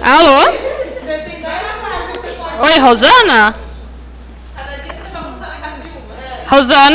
Alô? Oi, Rosana? Rosana?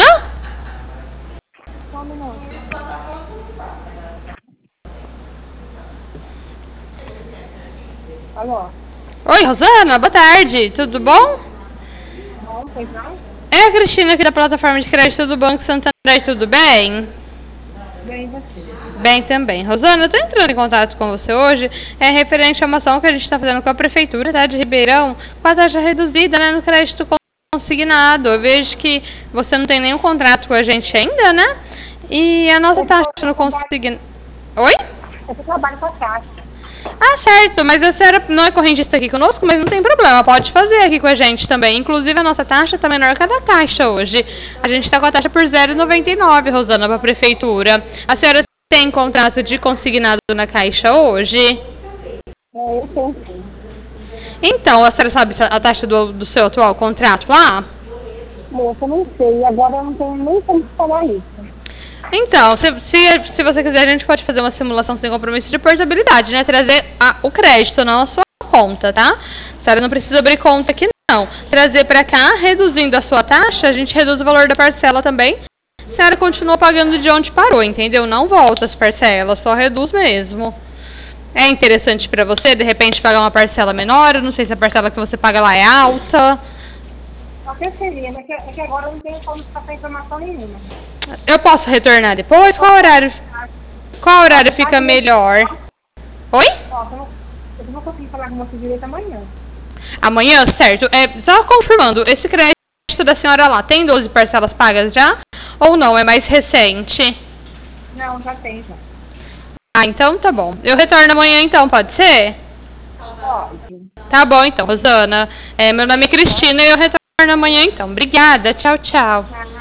Alô? Oi, Rosana, boa tarde, tudo bom? Bom, pois não? É a Cristina aqui da plataforma de crédito do Banco Santander, tudo bem? Bem, você. Bem também. Rosana, eu tô entrando em contato com você hoje, referente a uma ação que a gente está fazendo com a Prefeitura, tá, de Ribeirão, com a taxa reduzida, né, no crédito consignado. Eu vejo que você não tem nenhum contrato com a gente ainda, né? E a nossa taxa no consignado... Oi? Eu trabalho com a taxa. Ah, certo, mas a senhora não é correntista aqui conosco, mas não tem problema, pode fazer aqui com a gente também. Inclusive, a nossa taxa está menor que a da Caixa hoje. A gente está com a taxa por 0,99, Rosana, para a Prefeitura. A senhora tem contrato de consignado na Caixa hoje? Eu tenho sim. Então, a senhora sabe a taxa do seu atual contrato lá? Moça, eu não sei. Agora eu não tenho nem como falar isso. Então, se você quiser, a gente pode fazer uma simulação sem compromisso de portabilidade, né? Trazer o crédito na sua conta, tá? A senhora não precisa abrir conta aqui, não. Trazer para cá, reduzindo a sua taxa, a gente reduz o valor da parcela também. A senhora continua pagando de onde parou, entendeu? Não volta as parcelas, só reduz mesmo. É interessante para você, de repente, pagar uma parcela menor? Eu não sei se a parcela que você paga lá é alta. Até seria, mas é que agora eu não tenho como passar informação nenhuma. Eu posso retornar depois? Qual horário fica melhor? Oi? Ó, eu não vou conseguir falar com você direito amanhã. Amanhã, certo. Só confirmando, esse crédito da senhora lá, tem 12 parcelas pagas já? Ou não, é mais recente? Não, já tem, já. Ah, então tá bom. Eu retorno amanhã então, pode ser? Pode. Tá bom então, Rosana. Meu nome é Cristina e eu retorno amanhã então. Obrigada, tchau, tchau.